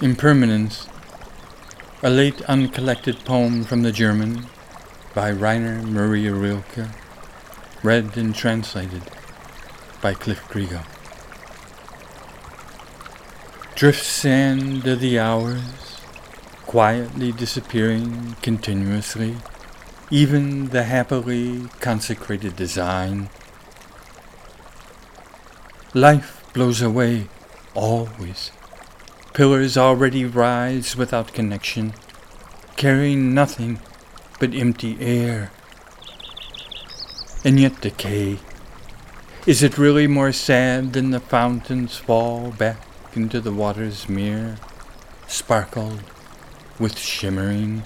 Impermanence, a late uncollected poem from the German by Rainer Maria Rilke, read and translated by Cliff Griego. Drift sand of the hours, quietly disappearing continuously, even the happily consecrated design. Life blows away, always. Pillars already rise without connection, carrying nothing but empty air. And yet decay. Is it really more sad than the fountains fall back into the water's mirror, sparkled with shimmering?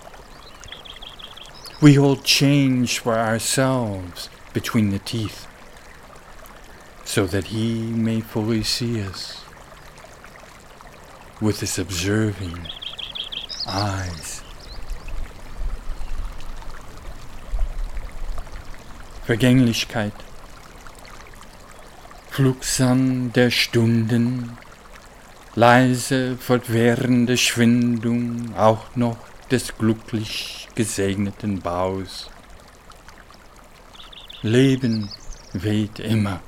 We hold change for ourselves between the teeth, so that he may fully see us with his observing eyes. Vergänglichkeit, Flugsand der Stunden, leise fortwährende Schwindung auch noch des glücklich gesegneten Baus. Leben weht immer.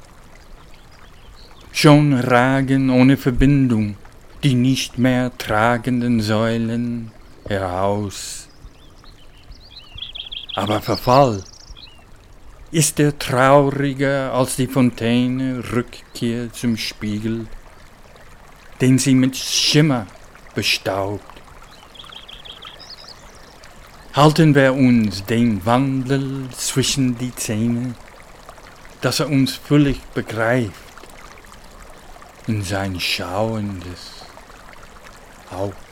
Schon ragen ohne Verbindung die nicht mehr tragenden Säulen heraus. Aber Verfall ist er trauriger als die Fontäne Rückkehr zum Spiegel, den sie mit Schimmer bestaubt. Halten wir uns den Wandel zwischen die Zähne, dass er uns völlig begreift in sein schauendes Haupt.